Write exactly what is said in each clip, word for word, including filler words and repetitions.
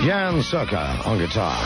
Jan Circa on guitar.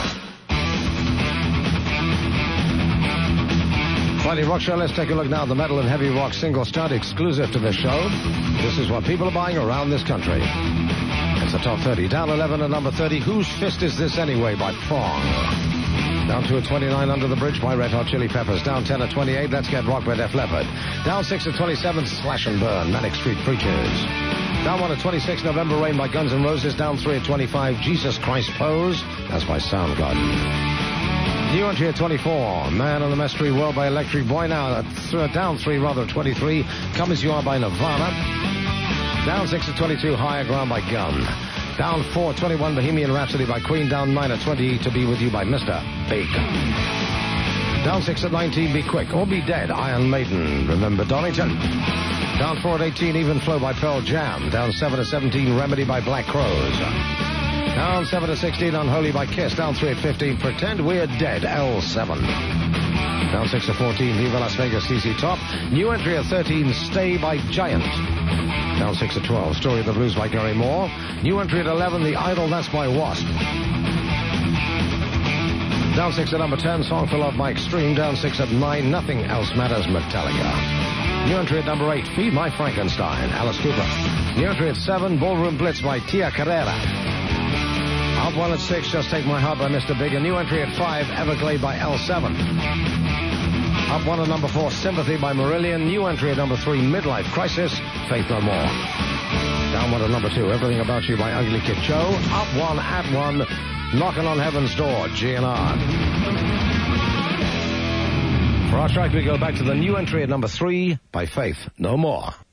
Friday Rock Show. Let's take a look now at the metal and heavy rock single start exclusive to this show. This is what people are buying around this country. It's the top thirty. Down eleven at number thirty. Whose Fist Is This Anyway by Prong. Down two at twenty-nine, Under the Bridge by Red Hot Chili Peppers. Down ten at twenty-eight, Let's Get Rock by Def Leppard. Down six at twenty-seven, Slash and Burn, Manic Street Preachers. Down one at twenty-six, November Rain by Guns N' Roses. Down three at twenty-five, Jesus Christ Pose. That's by Soundgarden. New entry at twenty-four, Man on the Mystery World by Electric Boy. Now th- down three, rather, at twenty-three, Come As You Are by Nirvana. Down six at twenty-two, Higher Ground by Gun. Down four, twenty-one, Bohemian Rhapsody by Queen. Down nine at twenty, To Be With You by Mister Big. Down six at nineteen, Be Quick or Be Dead, Iron Maiden. Remember Donington. Down four at eighteen, Even Flow by Pearl Jam. Down seven at seventeen, Remedy by Black Crowes. Down seven at sixteen, Unholy by Kiss. Down three at fifteen, Pretend We're Dead, L seven. Down six at fourteen, Viva Las Vegas, C C Top. New entry at thirteen, Stay by Giant. Down six at twelve, Story of the Blues by Gary Moore. New entry at eleven, The Idol, That's by Wasp. Down six at number ten, Song for Love by Extreme. Down six at nine, Nothing Else Matters, Metallica. New entry at number eight, Feed My Frankenstein, Alice Cooper. New entry at seven, Ballroom Blitz by Tia Carrera. Up one at six, Just Take My Heart by Mister Big. A new entry at five, Everglade by L seven. Up one at number four, Sympathy by Marillion. New entry at number three, Midlife Crisis, Faith No More. Down one at number two, Everything About You by Ugly Kid Joe. Up one at one, Knocking on Heaven's Door, G N R. For our track, we go back to the new entry at number three by Faith No More.